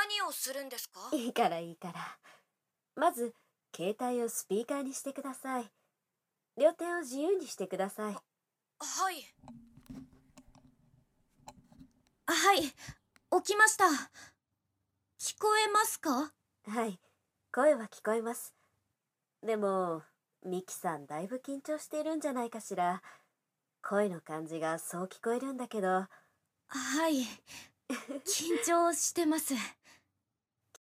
何をするんですか？ いいからいいから。まず、携帯をスピーカーにしてください。両手を自由にしてください。 はい。はい、起きました。聞こえますか？ はい、声は聞こえます。でも、ミキさんだいぶ緊張しているんじゃないかしら。声の感じがそう聞こえるんだけど。 はい、緊張してます。